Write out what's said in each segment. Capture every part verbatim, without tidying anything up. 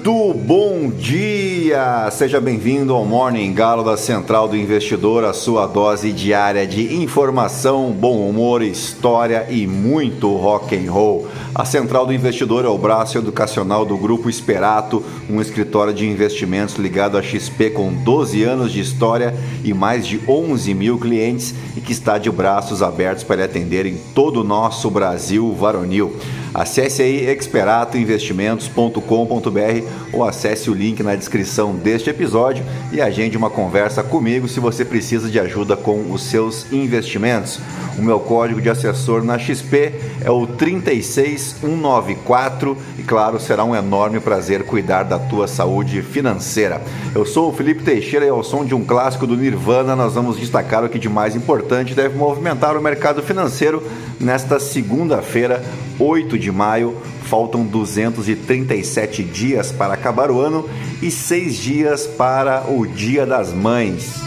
Muito bom dia! Seja bem-vindo ao Morning Galo da Central do Investidor, a sua dose diária de informação, bom humor, história e muito rock and roll. A Central do Investidor é o braço educacional do Grupo Esperato, um escritório de investimentos ligado à X P com doze anos de história e mais de onze mil clientes e que está de braços abertos para lhe atender em todo o nosso Brasil varonil. Acesse aí experato investimentos ponto com ponto b r ou acesse o link na descrição deste episódio e agende uma conversa comigo se você precisa de ajuda com os seus investimentos. O meu código de assessor na X P é o três seis um nove quatro e, claro, será um enorme prazer cuidar da tua saúde financeira. Eu sou o Felipe Teixeira e ao som de um clássico do Nirvana nós vamos destacar o que de mais importante deve movimentar o mercado financeiro nesta segunda-feira, oito de maio. Faltam duzentos e trinta e sete dias para acabar o ano e seis dias para o Dia das Mães.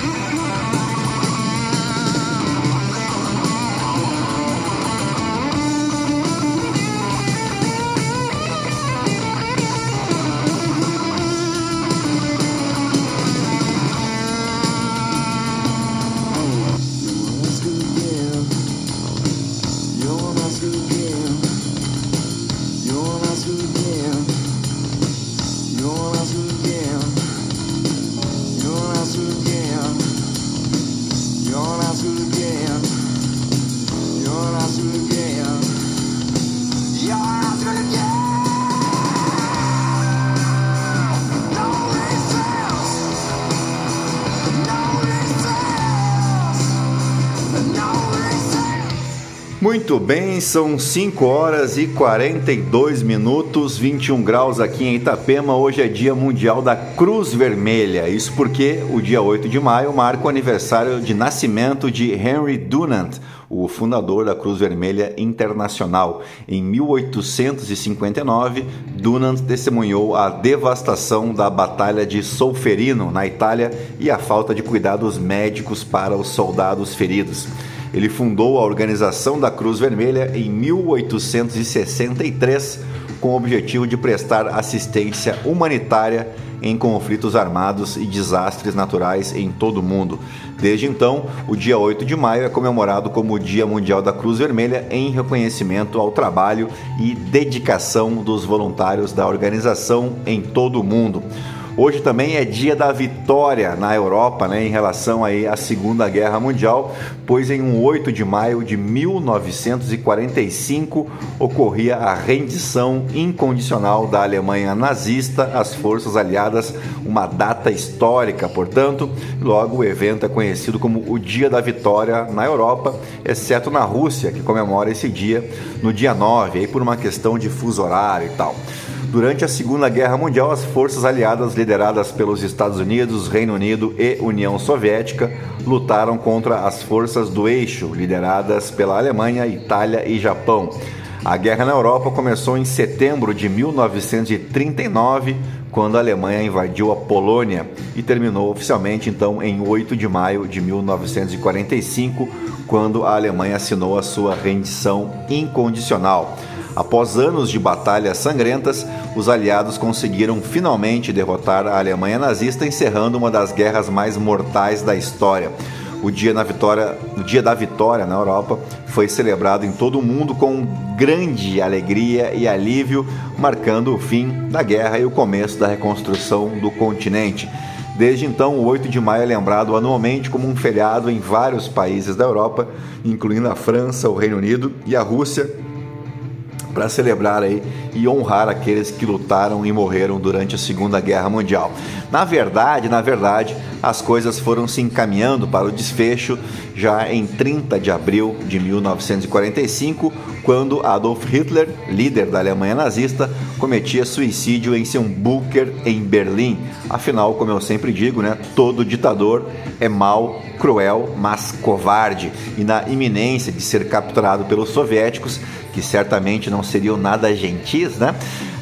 Muito bem, são cinco horas e quarenta e dois minutos, vinte e um graus aqui em Itapema. Hoje é Dia Mundial da Cruz Vermelha. Isso porque o dia oito de maio marca o aniversário de nascimento de Henry Dunant, o fundador da Cruz Vermelha Internacional. Em mil oitocentos e cinquenta e nove, Dunant testemunhou a devastação da Batalha de Solferino, na Itália, e a falta de cuidados médicos para os soldados feridos. Ele fundou a Organização da Cruz Vermelha em mil oitocentos e sessenta e três com o objetivo de prestar assistência humanitária em conflitos armados e desastres naturais em todo o mundo. Desde então, o dia oito de maio é comemorado como o Dia Mundial da Cruz Vermelha em reconhecimento ao trabalho e dedicação dos voluntários da organização em todo o mundo. Hoje também é dia da vitória na Europa, né, em relação aí à Segunda Guerra Mundial, pois em um oito de maio de mil novecentos e quarenta e cinco ocorria a rendição incondicional da Alemanha nazista às forças aliadas, uma data histórica, portanto. Logo, o evento é conhecido como o Dia da Vitória na Europa, exceto na Rússia, que comemora esse dia no dia nove, aí por uma questão de fuso horário e tal. Durante a Segunda Guerra Mundial, as forças aliadas lideradas pelos Estados Unidos, Reino Unido e União Soviética lutaram contra as forças do eixo, lideradas pela Alemanha, Itália e Japão. A guerra na Europa começou em setembro de mil novecentos e trinta e nove, quando a Alemanha invadiu a Polônia, e terminou oficialmente então em oito de maio de mil novecentos e quarenta e cinco, quando a Alemanha assinou a sua rendição incondicional. Após anos de batalhas sangrentas, os aliados conseguiram finalmente derrotar a Alemanha nazista, encerrando uma das guerras mais mortais da história. O dia, na vitória, o dia da vitória na Europa foi celebrado em todo o mundo com grande alegria e alívio, marcando o fim da guerra e o começo da reconstrução do continente. Desde então, o oito de maio é lembrado anualmente como um feriado em vários países da Europa, incluindo a França, o Reino Unido e a Rússia, para celebrar aí e honrar aqueles que lutaram e morreram durante a Segunda Guerra Mundial. Na verdade, na verdade, as coisas foram se encaminhando para o desfecho já em trinta de abril de mil novecentos e quarenta e cinco, quando Adolf Hitler, líder da Alemanha nazista, cometia suicídio em seu bunker em Berlim. Afinal, como eu sempre digo, né, todo ditador é mau, cruel, mas covarde. E na iminência de ser capturado pelos soviéticos, que certamente não seriam nada gentis, né?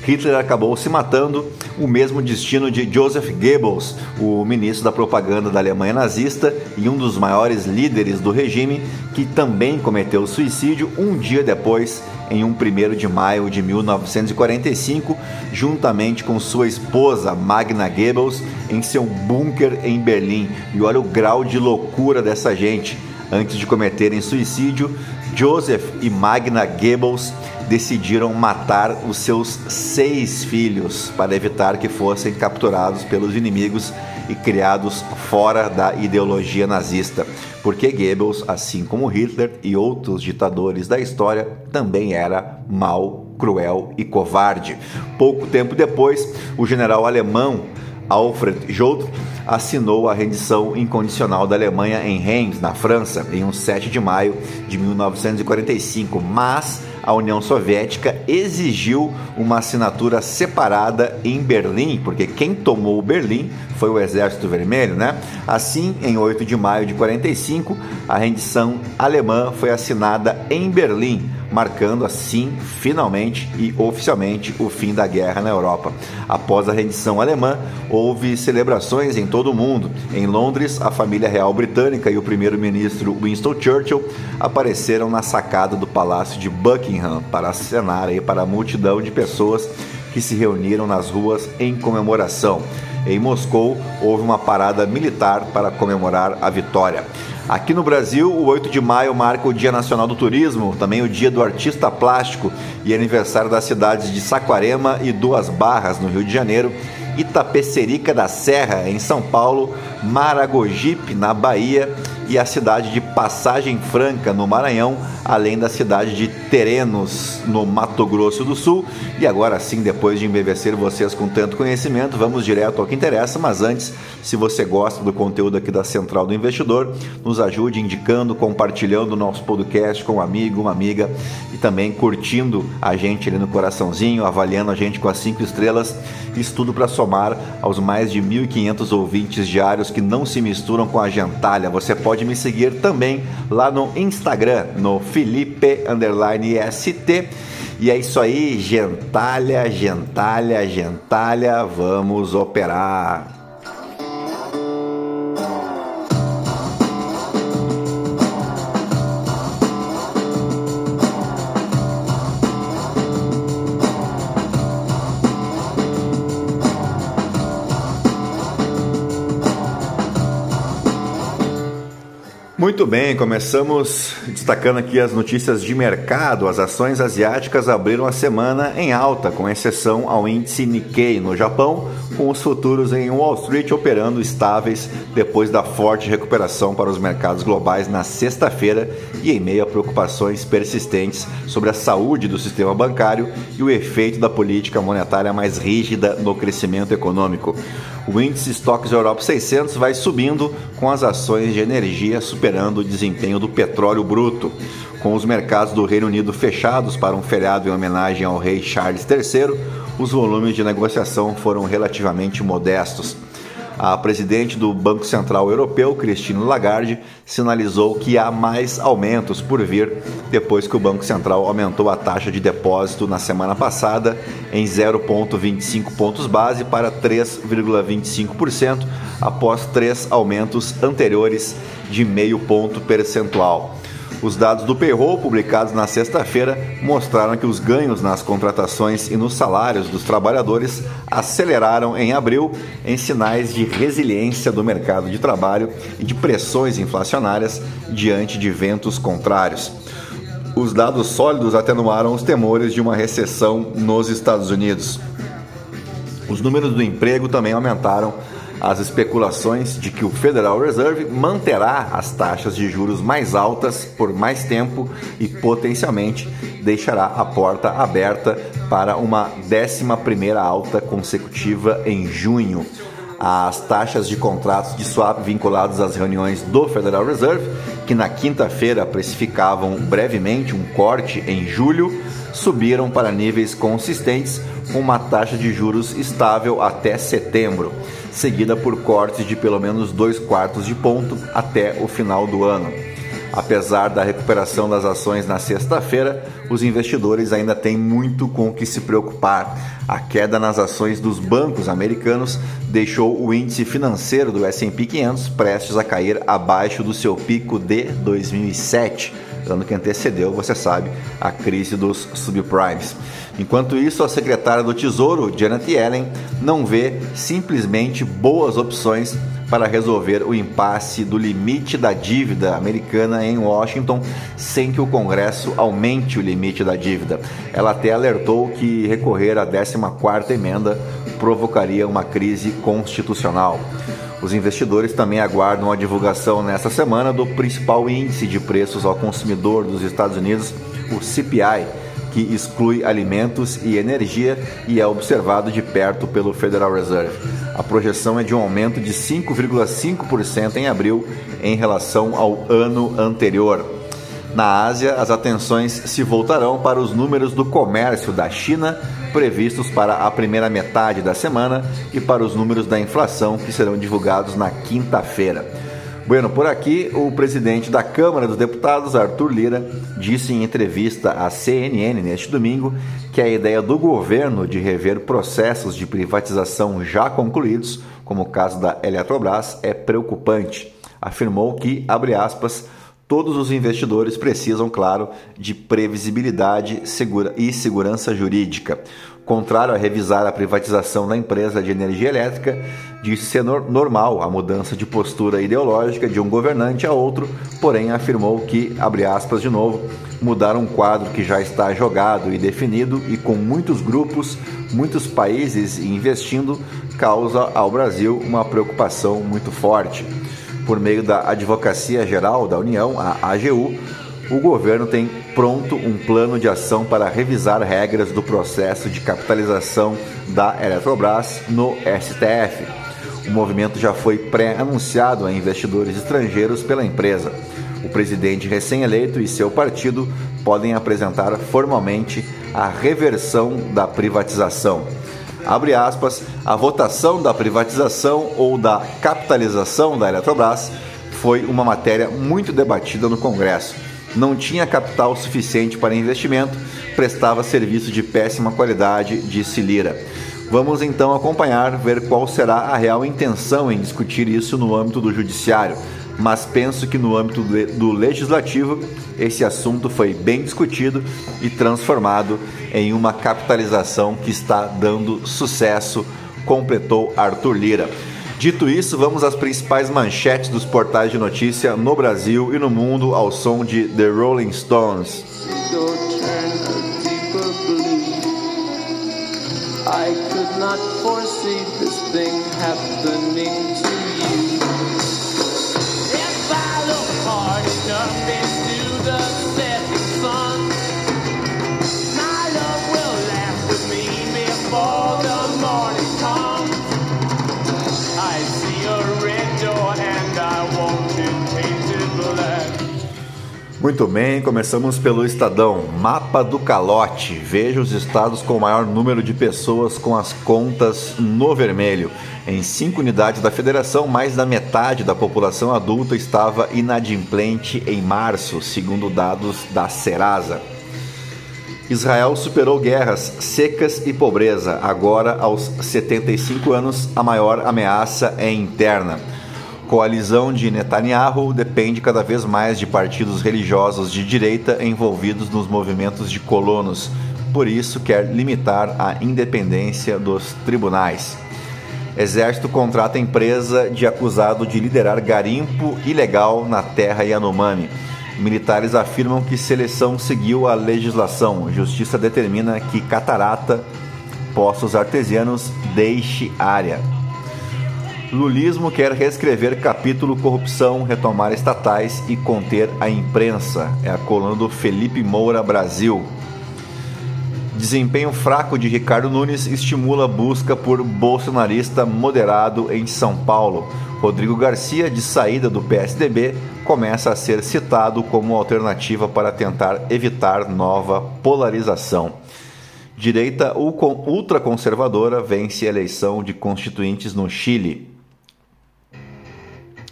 Hitler acabou se matando, o mesmo destino de Joseph Goebbels, o ministro da propaganda da Alemanha nazista e um dos maiores líderes do regime, que também cometeu suicídio um dia depois, em um primeiro de maio de mil novecentos e quarenta e cinco, juntamente com sua esposa Magda Goebbels, em seu bunker em Berlim. E olha o grau de loucura dessa gente. Antes de cometerem suicídio, Joseph e Magda Goebbels decidiram matar os seus seis filhos para evitar que fossem capturados pelos inimigos e criados fora da ideologia nazista, porque Goebbels, assim como Hitler e outros ditadores da história, também era mau, cruel e covarde. Pouco tempo depois, o general alemão Alfred Jodl assinou a rendição incondicional da Alemanha em Reims, na França, em um sete de maio de mil novecentos e quarenta e cinco, mas a União Soviética exigiu uma assinatura separada em Berlim, porque quem tomou Berlim foi o Exército Vermelho, né? Assim, em oito de maio de quarenta e cinco, a rendição alemã foi assinada em Berlim, marcando assim, finalmente e oficialmente, o fim da guerra na Europa. Após a rendição alemã, houve celebrações em todo o mundo. Em Londres, a família real britânica e o primeiro-ministro Winston Churchill apareceram na sacada do Palácio de Buckingham para acenar aí para a multidão de pessoas que se reuniram nas ruas em comemoração. Em Moscou, houve uma parada militar para comemorar a vitória. Aqui no Brasil, o oito de maio marca o Dia Nacional do Turismo, também o Dia do Artista Plástico e aniversário das cidades de Saquarema e Duas Barras, no Rio de Janeiro, Itapecerica da Serra, em São Paulo, Maragogipe, na Bahia, e a cidade de Passagem Franca, no Maranhão, além da cidade de Terenos, no Mato Grosso do Sul. E agora sim, depois de embevecer vocês com tanto conhecimento, vamos direto ao que interessa. Mas antes, se você gosta do conteúdo aqui da Central do Investidor, nos ajude indicando, compartilhando o nosso podcast com um amigo, uma amiga, e também curtindo a gente ali no coraçãozinho, avaliando a gente com as cinco estrelas. Isso tudo para somar aos mais de mil e quinhentos ouvintes diários que não se misturam com a gentalha. Você pode me seguir também lá no Instagram, no Felipe underline S T. E é isso aí, gentalha, gentalha, gentalha, vamos operar. Muito bem, começamos destacando aqui as notícias de mercado. As ações asiáticas abriram a semana em alta, com exceção ao índice Nikkei no Japão, com os futuros em Wall Street operando estáveis depois da forte recuperação para os mercados globais na sexta-feira e em meio a preocupações persistentes sobre a saúde do sistema bancário e o efeito da política monetária mais rígida no crescimento econômico. O índice Stocks Europe seiscentos vai subindo, com as ações de energia superando o desempenho do petróleo bruto. Com os mercados do Reino Unido fechados para um feriado em homenagem ao rei Charles terceiro, os volumes de negociação foram relativamente modestos. A presidente do Banco Central Europeu, Christine Lagarde, sinalizou que há mais aumentos por vir depois que o Banco Central aumentou a taxa de depósito na semana passada em zero vírgula vinte e cinco pontos base para três vírgula vinte e cinco por cento, após três aumentos anteriores de meio ponto percentual. Os dados do payroll publicados na sexta-feira mostraram que os ganhos nas contratações e nos salários dos trabalhadores aceleraram em abril, em sinais de resiliência do mercado de trabalho e de pressões inflacionárias diante de ventos contrários. Os dados sólidos atenuaram os temores de uma recessão nos Estados Unidos. Os números do emprego também aumentaram as especulações de que o Federal Reserve manterá as taxas de juros mais altas por mais tempo e potencialmente deixará a porta aberta para uma décima primeira alta consecutiva em junho. As taxas de contratos de swap vinculados às reuniões do Federal Reserve, que na quinta-feira precificavam brevemente um corte em julho, subiram para níveis consistentes, com uma taxa de juros estável até setembro, seguida por cortes de pelo menos dois quartos de ponto até o final do ano. Apesar da recuperação das ações na sexta-feira, os investidores ainda têm muito com o que se preocupar. A queda nas ações dos bancos americanos deixou o índice financeiro do S e P quinhentos prestes a cair abaixo do seu pico de dois mil e sete, ano que antecedeu, você sabe, a crise dos subprimes. Enquanto isso, a secretária do Tesouro, Janet Yellen, não vê simplesmente boas opções para resolver o impasse do limite da dívida americana em Washington sem que o Congresso aumente o limite da dívida. Ela até alertou que recorrer à décima quarta emenda provocaria uma crise constitucional. Os investidores também aguardam a divulgação nesta semana do principal índice de preços ao consumidor dos Estados Unidos, o C P I, que exclui alimentos e energia e é observado de perto pelo Federal Reserve. A projeção é de um aumento de cinco vírgula cinco por cento em abril em relação ao ano anterior. Na Ásia, as atenções se voltarão para os números do comércio da China, previstos para a primeira metade da semana, e para os números da inflação, que serão divulgados na quinta-feira. Bueno, por aqui, o presidente da Câmara dos Deputados, Arthur Lira, disse em entrevista à C N N neste domingo que a ideia do governo de rever processos de privatização já concluídos, como o caso da Eletrobras, é preocupante. Afirmou que, abre aspas, todos os investidores precisam, claro, de previsibilidade segura e segurança jurídica. Contrário a revisar a privatização da empresa de energia elétrica, disse ser normal a mudança de postura ideológica de um governante a outro, porém afirmou que, abre aspas de novo, mudar um quadro que já está jogado e definido e com muitos grupos, muitos países investindo, causa ao Brasil uma preocupação muito forte. Por meio da Advocacia Geral da União, a A G U, o governo tem pronto um plano de ação para revisar regras do processo de capitalização da Eletrobras no S T F. O movimento já foi pré-anunciado a investidores estrangeiros pela empresa. O presidente recém-eleito e seu partido podem apresentar formalmente a reversão da privatização. Abre aspas, a votação da privatização ou da capitalização da Eletrobras foi uma matéria muito debatida no Congresso. Não tinha capital suficiente para investimento, prestava serviço de péssima qualidade, disse Lira. Vamos então acompanhar, ver qual será a real intenção em discutir isso no âmbito do judiciário, mas penso que no âmbito do legislativo esse assunto foi bem discutido e transformado em uma capitalização que está dando sucesso, completou Arthur Lira. Dito isso, vamos às principais manchetes dos portais de notícia no Brasil e no mundo ao som de The Rolling Stones. I could not foresee this thing happening to you. If I look hard enough into the setting sun, my love will laugh with me before the morning comes. I see a red door and I want it painted black. Muito bem, começamos pelo Estadão. Mapa do calote. Veja os estados com o maior número de pessoas com as contas no vermelho. Em cinco unidades da federação, mais da metade da população adulta estava inadimplente em março, segundo dados da Serasa. Israel superou guerras, secas e pobreza. Agora, aos setenta e cinco anos, a maior ameaça é interna. Coalizão de Netanyahu depende cada vez mais de partidos religiosos de direita envolvidos nos movimentos de colonos. Por isso, quer limitar a independência dos tribunais. Exército contrata empresa de acusado de liderar garimpo ilegal na terra Yanomami. Militares afirmam que seleção seguiu a legislação. Justiça determina que Catarata, poços artesianos, deixe área. Lulismo quer reescrever capítulo corrupção, retomar estatais e conter a imprensa. É a coluna do Felipe Moura Brasil. Desempenho fraco de Ricardo Nunes estimula busca por bolsonarista moderado em São Paulo. Rodrigo Garcia, de saída do P S D B, começa a ser citado como alternativa para tentar evitar nova polarização. Direita ultraconservadora vence a eleição de constituintes no Chile.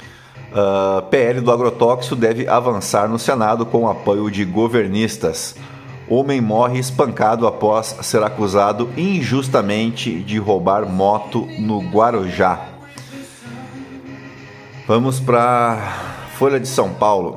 Uh, P L do agrotóxico deve avançar no Senado com o apoio de governistas. Homem morre espancado após ser acusado injustamente de roubar moto no Guarujá. Vamos para Folha de São Paulo.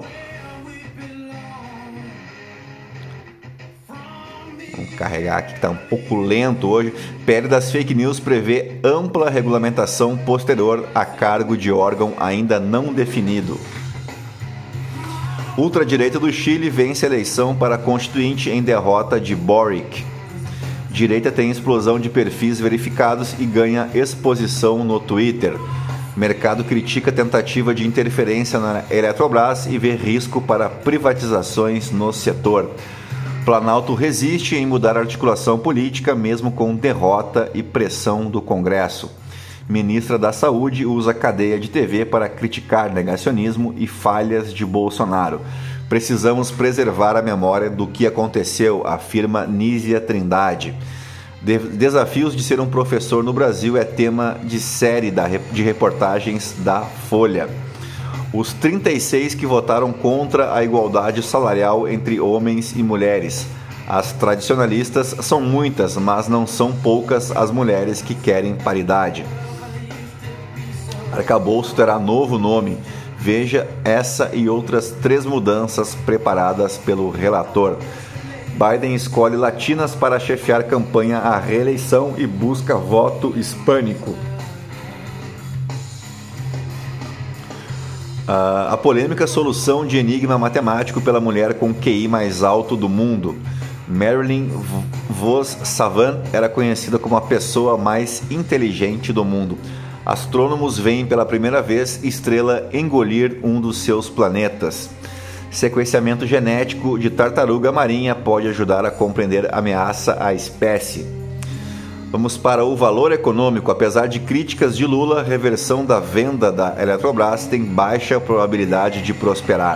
Vamos carregar aqui que está um pouco lento hoje. P L das fake news prevê ampla regulamentação posterior a cargo de órgão ainda não definido. Ultradireita do Chile vence a eleição para constituinte em derrota de Boric. Direita tem explosão de perfis verificados e ganha exposição no Twitter. Mercado critica tentativa de interferência na Eletrobras e vê risco para privatizações no setor. Planalto resiste em mudar a articulação política, mesmo com derrota e pressão do Congresso. Ministra da Saúde usa cadeia de T V para criticar negacionismo e falhas de Bolsonaro. Precisamos preservar a memória do que aconteceu, afirma Nízia Trindade. De- Desafios de ser um professor no Brasil é tema de série da, de reportagens da Folha. Os trinta e seis que votaram contra a igualdade salarial entre homens e mulheres. As tradicionalistas são muitas, mas não são poucas as mulheres que querem paridade. Arcabouço terá novo nome. Veja essa e outras três mudanças preparadas pelo relator. Biden escolhe latinas para chefiar campanha à reeleição e busca voto hispânico. A polêmica solução de enigma matemático pela mulher com Q I mais alto do mundo. Marilyn Vos Savant era conhecida como a pessoa mais inteligente do mundo. Astrônomos veem pela primeira vez estrela engolir um dos seus planetas. Sequenciamento genético de tartaruga marinha pode ajudar a compreender a ameaça à espécie. Vamos para o valor econômico. Apesar de críticas de Lula, a reversão da venda da Eletrobras tem baixa probabilidade de prosperar.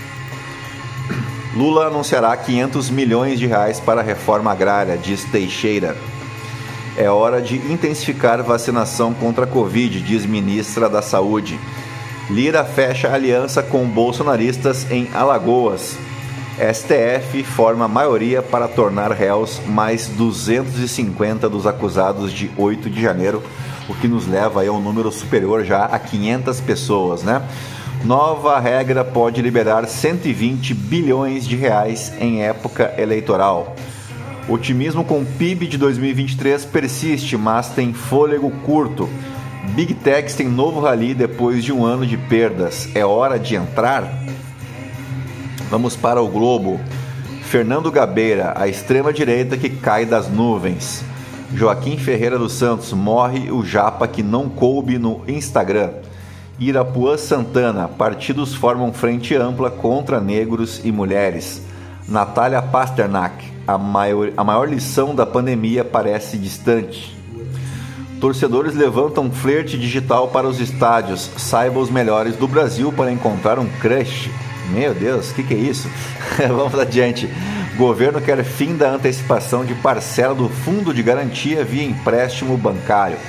Lula anunciará quinhentos milhões de reais para a reforma agrária, diz Teixeira. É hora de intensificar vacinação contra a Covid, diz ministra da Saúde. Lira fecha aliança com bolsonaristas em Alagoas. S T F forma maioria para tornar réus mais duzentos e cinquenta dos acusados de oito de janeiro, o que nos leva aí a um número superior já a quinhentas pessoas, né? Nova regra pode liberar cento e vinte bilhões de reais em época eleitoral. Otimismo com o P I B de dois mil e vinte e três persiste, mas tem fôlego curto. Big Techs tem novo rally depois de um ano de perdas. É hora de entrar? Vamos para o Globo. Fernando Gabeira, a extrema-direita que cai das nuvens. Joaquim Ferreira dos Santos, morre o japa que não coube no Instagram. Irapuã Santana, partidos formam frente ampla contra negros e mulheres. Natália Pasternak, a maior, a maior lição da pandemia parece distante. Torcedores levantam flerte digital para os estádios. Saiba os melhores do Brasil para encontrar um crush. Meu Deus, o que, que é isso? Vamos adiante. Governo quer fim da antecipação de parcela do Fundo de Garantia via empréstimo bancário.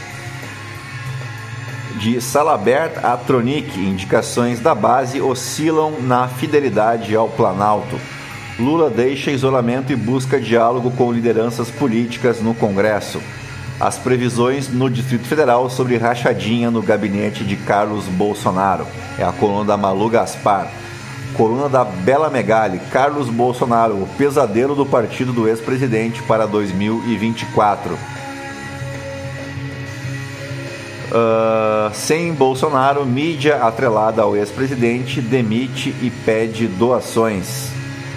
De Salabert a Tronic, indicações da base oscilam na fidelidade ao Planalto. Lula deixa isolamento e busca diálogo com lideranças políticas no Congresso. As previsões no Distrito Federal sobre rachadinha no gabinete de Carlos Bolsonaro. É a coluna da Malu Gaspar. Coluna da Bela Megali. Carlos Bolsonaro, o pesadelo do partido do ex-presidente para dois mil e vinte e quatro. Uh, sem Bolsonaro, mídia atrelada ao ex-presidente demite e pede doações.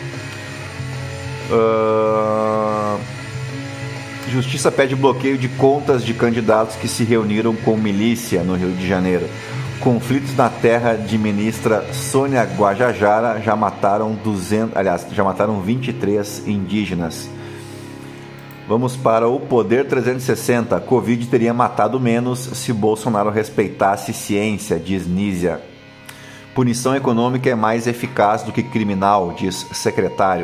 Uh, Justiça pede bloqueio de contas de candidatos que se reuniram com milícia no Rio de Janeiro. Conflitos na terra de ministra Sônia Guajajara já mataram duzentos, aliás, já mataram vinte e três indígenas. Vamos para o Poder trezentos e sessenta. Covid teria matado menos se Bolsonaro respeitasse ciência, diz Nízia. Punição econômica é mais eficaz do que criminal, diz secretário.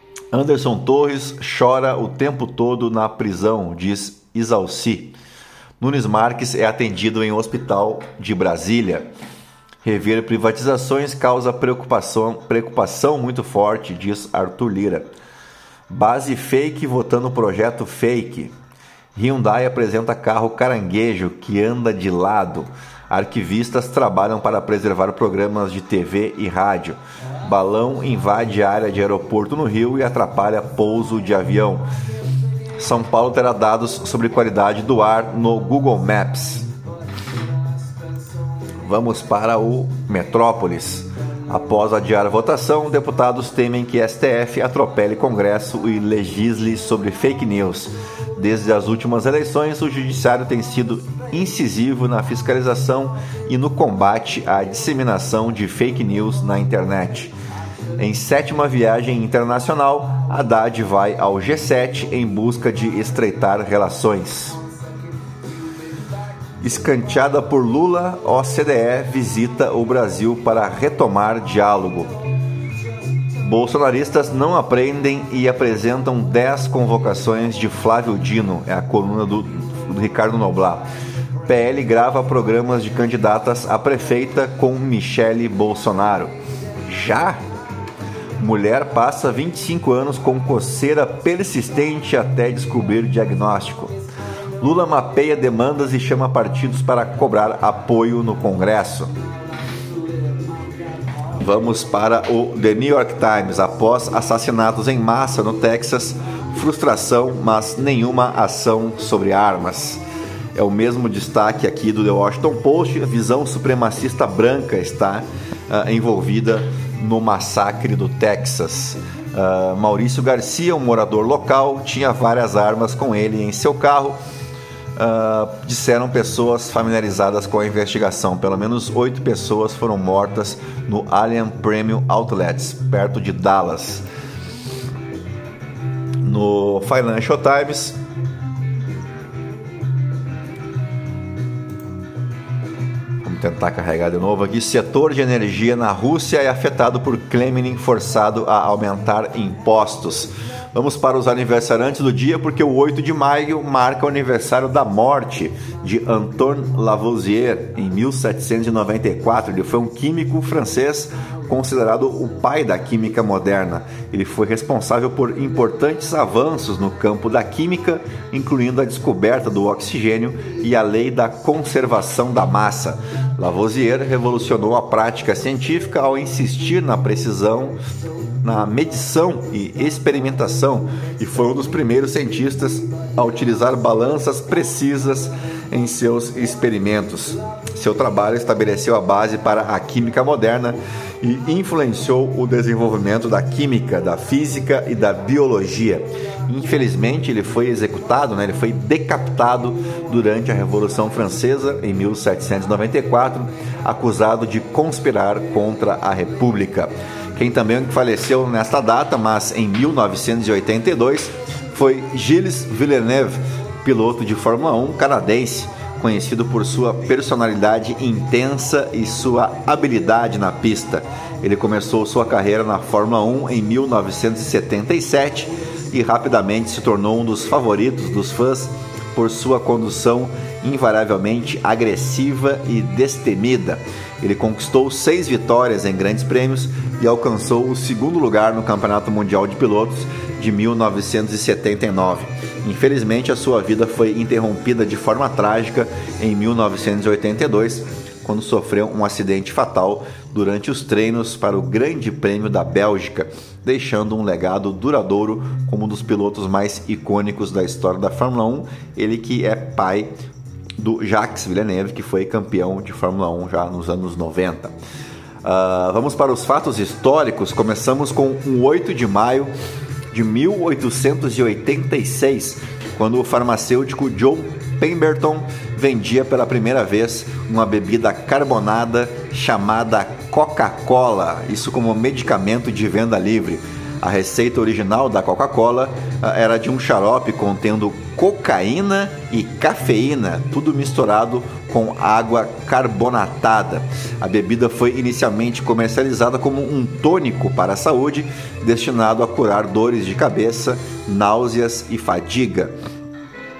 Anderson Torres chora o tempo todo na prisão, diz Isalci. Nunes Marques é atendido em hospital de Brasília. Rever privatizações causa preocupação, preocupação muito forte, diz Arthur Lira. Base fake votando projeto fake. Hyundai apresenta carro caranguejo que anda de lado. Arquivistas trabalham para preservar programas de T V e rádio. Balão invade a área de aeroporto no Rio e atrapalha pouso de avião. São Paulo terá dados sobre qualidade do ar no Google Maps. Vamos para o Metrópolis. Após adiar a votação, deputados temem que S T F atropele Congresso e legisle sobre fake news. Desde as últimas eleições, o Judiciário tem sido incisivo na fiscalização e no combate à disseminação de fake news na internet. Em sétima viagem internacional, Haddad vai ao G sete em busca de estreitar relações. Escanteada por Lula, O C D E visita o Brasil para retomar diálogo. Bolsonaristas não aprendem e apresentam dez convocações de Flávio Dino, é a coluna do, do Ricardo Noblat. P L grava programas de candidatas a prefeita com Michele Bolsonaro. Já? Mulher passa vinte e cinco anos com coceira persistente até descobrir diagnóstico. Lula mapeia demandas e chama partidos para cobrar apoio no Congresso. Vamos para o The New York Times. Após assassinatos em massa no Texas, frustração, mas nenhuma ação sobre armas. É o mesmo destaque aqui do The Washington Post. A visão supremacista branca está uh, envolvida no massacre do Texas. Uh, Maurício Garcia, um morador local, tinha várias armas com ele em seu carro. Uh, disseram pessoas familiarizadas com a investigação. Pelo menos oito pessoas foram mortas no Alien Premium Outlets, perto de Dallas. No Financial Times, vamos tentar carregar de novo aqui. Setor de energia na Rússia é afetado por Kremlin forçado a aumentar impostos. Vamos para os aniversariantes do dia, porque o oito de maio marca o aniversário da morte de Antoine Lavoisier, em mil setecentos e noventa e quatro. Ele foi um químico francês considerado o pai da química moderna. Ele foi responsável por importantes avanços no campo da química, incluindo a descoberta do oxigênio e a lei da conservação da massa. Lavoisier revolucionou a prática científica ao insistir na precisão, na medição e experimentação, e foi um dos primeiros cientistas a utilizar balanças precisas em seus experimentos. Seu trabalho estabeleceu a base para a química moderna e influenciou o desenvolvimento da química, da física e da biologia. Infelizmente, ele foi executado, né? Ele foi decapitado durante a Revolução Francesa, em mil setecentos e noventa e quatro, acusado de conspirar contra a República. Quem também faleceu nesta data, mas em mil novecentos e oitenta e dois, foi Gilles Villeneuve, piloto de Fórmula um canadense, conhecido por sua personalidade intensa e sua habilidade na pista. Ele começou sua carreira na Fórmula um em mil novecentos e setenta e sete e rapidamente se tornou um dos favoritos dos fãs por sua condução invariavelmente agressiva e destemida. Ele conquistou seis vitórias em grandes prêmios e alcançou o segundo lugar no Campeonato Mundial de Pilotos de mil novecentos e setenta e nove. Infelizmente, a sua vida foi interrompida de forma trágica em mil novecentos e oitenta e dois, quando sofreu um acidente fatal durante os treinos para o Grande Prêmio da Bélgica, deixando um legado duradouro como um dos pilotos mais icônicos da história da Fórmula um, ele que é pai do Jacques Villeneuve, que foi campeão de Fórmula um já nos anos noventa. Uh, vamos para os fatos históricos. Começamos com o oito de maio de mil oitocentos e oitenta e seis, quando o farmacêutico John Pemberton vendia pela primeira vez uma bebida carbonada chamada Coca-Cola, isso como medicamento de venda livre. A receita original da Coca-Cola era de um xarope contendo cocaína e cafeína, tudo misturado com água carbonatada. A bebida foi inicialmente comercializada como um tônico para a saúde, destinado a curar dores de cabeça, náuseas e fadiga.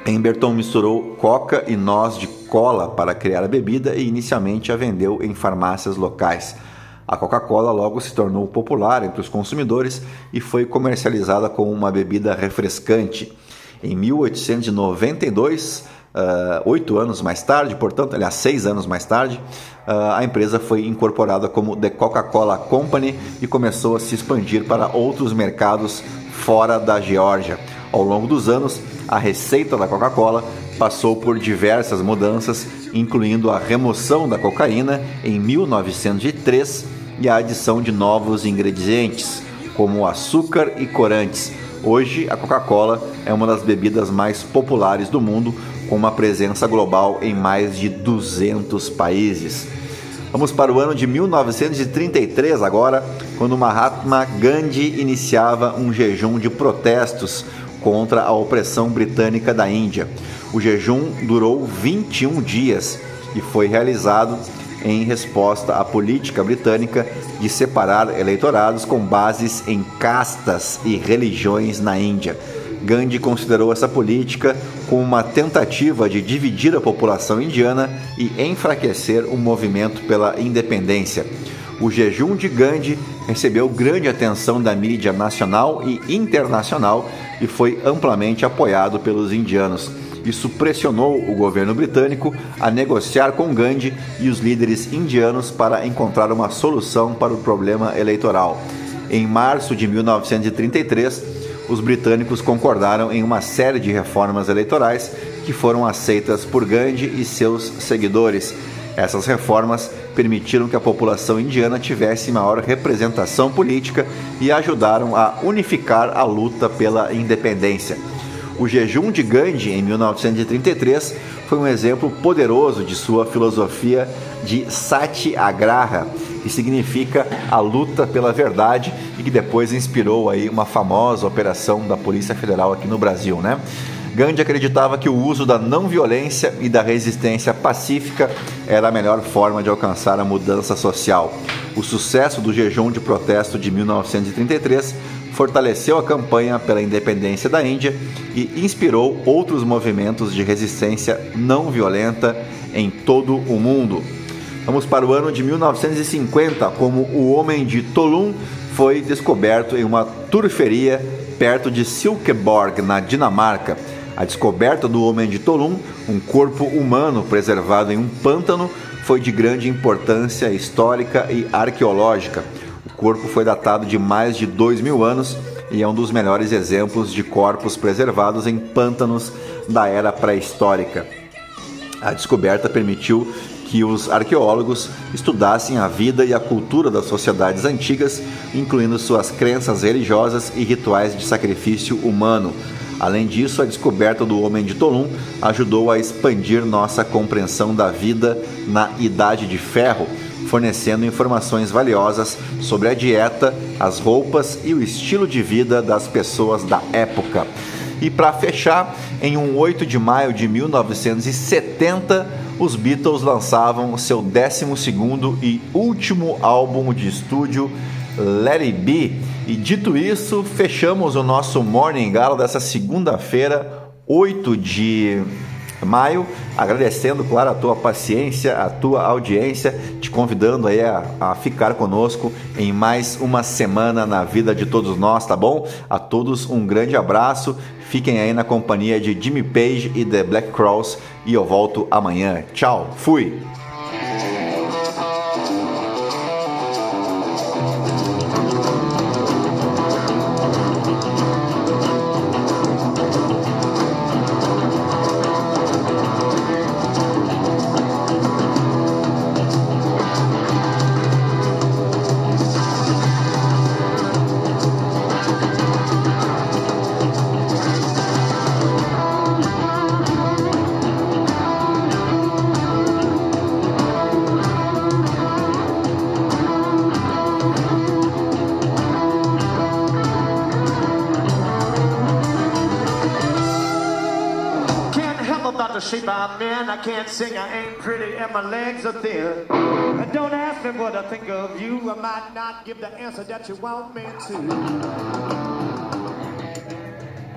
Pemberton misturou coca e noz de cola para criar a bebida e inicialmente a vendeu em farmácias locais. A Coca-Cola logo se tornou popular entre os consumidores e foi comercializada como uma bebida refrescante. Em mil oitocentos e noventa e dois, uh, oito anos mais tarde, portanto, aliás, seis anos mais tarde, uh, a empresa foi incorporada como The Coca-Cola Company e começou a se expandir para outros mercados fora da Geórgia. Ao longo dos anos, a receita da Coca-Cola passou por diversas mudanças, incluindo a remoção da cocaína em mil novecentos e três e a adição de novos ingredientes, como açúcar e corantes. Hoje, a Coca-Cola é uma das bebidas mais populares do mundo, com uma presença global em mais de duzentos países. Vamos para o ano de mil novecentos e trinta e três agora, quando Mahatma Gandhi iniciava um jejum de protestos contra a opressão britânica da Índia. O jejum durou vinte e um dias e foi realizado em resposta à política britânica de separar eleitorados com bases em castas e religiões na Índia. Gandhi considerou essa política como uma tentativa de dividir a população indiana e enfraquecer o movimento pela independência. O jejum de Gandhi recebeu grande atenção da mídia nacional e internacional e foi amplamente apoiado pelos indianos. Isso pressionou o governo britânico a negociar com Gandhi e os líderes indianos para encontrar uma solução para o problema eleitoral. Em março de mil novecentos e trinta e três, os britânicos concordaram em uma série de reformas eleitorais que foram aceitas por Gandhi e seus seguidores. Essas reformas permitiram que a população indiana tivesse maior representação política e ajudaram a unificar a luta pela independência. O jejum de Gandhi, em mil novecentos e trinta e três, foi um exemplo poderoso de sua filosofia de Satyagraha, que significa a luta pela verdade e que depois inspirou aí uma famosa operação da Polícia Federal aqui no Brasil, né? Gandhi acreditava que o uso da não violência e da resistência pacífica era a melhor forma de alcançar a mudança social. O sucesso do jejum de protesto de mil novecentos e trinta e três fortaleceu a campanha pela independência da Índia e inspirou outros movimentos de resistência não violenta em todo o mundo. Vamos para o ano de mil novecentos e cinquenta, como o homem de Tolum foi descoberto em uma turferia perto de Silkeborg, na Dinamarca. A descoberta do homem de Tolum, um corpo humano preservado em um pântano, foi de grande importância histórica e arqueológica. O corpo foi datado de mais de dois mil anos e é um dos melhores exemplos de corpos preservados em pântanos da era pré-histórica. A descoberta permitiu que os arqueólogos estudassem a vida e a cultura das sociedades antigas, incluindo suas crenças religiosas e rituais de sacrifício humano. Além disso, a descoberta do homem de Tolum ajudou a expandir nossa compreensão da vida na Idade de Ferro, fornecendo informações valiosas sobre a dieta, as roupas e o estilo de vida das pessoas da época. E para fechar, em um oito de maio de mil novecentos e setenta, os Beatles lançavam seu décimo segundo e último álbum de estúdio, Let It Be. E dito isso, fechamos o nosso Morning Gala dessa segunda-feira, oito de maio, agradecendo, claro, a tua paciência, a tua audiência, te convidando aí a, a ficar conosco em mais uma semana na vida de todos nós, tá bom? A todos um grande abraço, fiquem aí na companhia de Jimmy Page e The Black Crowes e eu volto amanhã. Tchau, fui! The shape I'm in, I can't sing, I ain't pretty, and my legs are thin. Don't ask me what I think of you, I might not give the answer that you want me to.